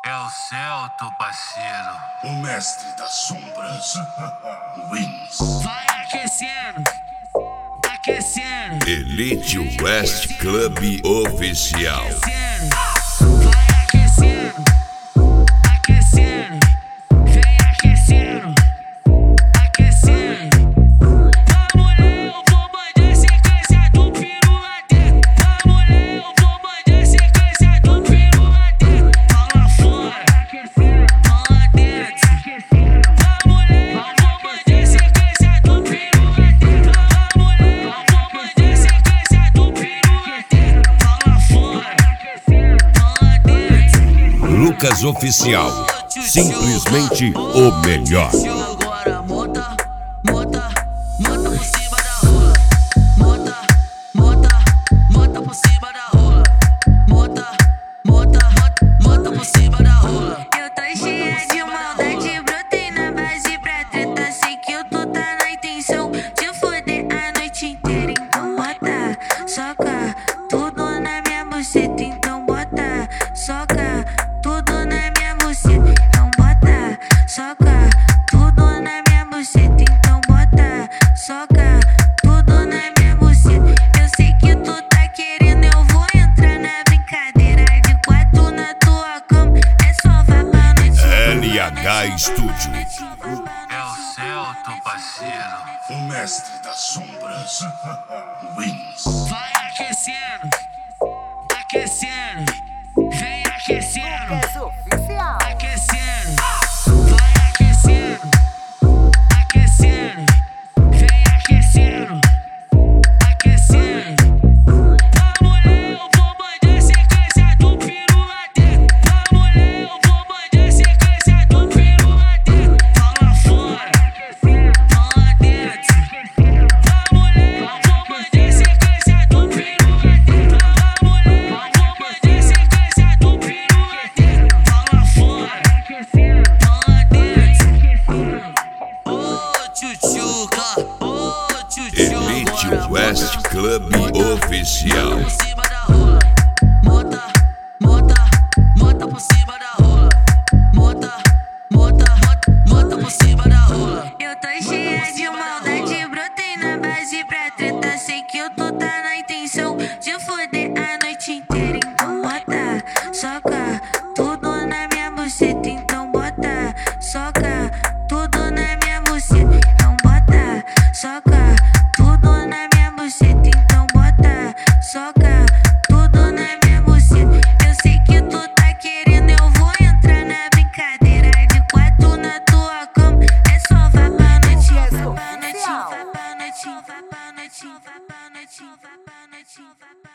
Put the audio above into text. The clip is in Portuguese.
É o Celto, parceiro. O mestre das sombras. Wins. Vai aquecendo, aquecendo. Elite West Club Oficial. Vai aquecendo, aquecendo. Vem aquecendo, aquecendo. Vamos ler, eu vou mandar sequência do peru lá dentro. Vamos ler, eu vou mandar sequência do peru lá dentro. Fala fora, aquecendo, fala dentro. Vamos ler, eu vou mandar sequência do peru lá dentro. Vamos ler, eu vou mandar sequência do peru lá dentro. Fala fora, aquecendo, fala dentro. Lucas Oficial. Simplesmente o melhor. Agora monta, monta, monta por cima da rola. Monta, monta, monta por cima da rola. Monta, monta, monta por cima da rola. Eu tô cheia de maldade, brotei na base pra treta. Sei que tu tá na intenção de foder a noite inteira. Então bota, soca tudo na minha buceta. Então bota, soca tudo na minha buceta. Então bota, soca tudo na minha buceta. Então bota, soca tudo na minha buceta. Eu sei que tu tá querendo, eu vou entrar na brincadeira. De quatro na tua cama, é só vá pra noite. LH Studio. É o Celto, parceiro. O mestre das sombras. Wins. Vai aquecendo, aquecendo. Vem aquecendo, aquecendo. Vai aquecendo, aquecendo. Vem aquecendo, aquecendo. Vamos ler, eu vou mandar sequência do peru lá dentro. Vamos ler, eu vou mandar sequência do peru lá dentro. Fala fora, fala dentro. Vamos ler, eu vou mandar sequência do peru lá dentro. Vamos ler, eu vou mandar sequência do peru lá dentro. Fala fora, fala dentro. Ô tchutchuca, ô tchutchuca. Elite West Club Oficial. Por cima da rola. Monta, monta, monta por cima da rola. Monta, monta, monta por cima da rola. Eu tô cheia de maldade, brotei na base pra treta. Sei que tu tá na intenção de foder a noite inteira. Então bota, soca tudo na minha buceta. Então bota, soca tudo na minha buceta. Então bota, soca tudo na minha buceta. Então bota, soca tudo na minha buceta. Eu sei que tu tá querendo, eu vou entrar na brincadeira. De quatro na tua cama, é só vá pra noite. Vá pra noite, vá pra noite, vá pra noite, vá pra noite, vá pra noite, vá pra noite.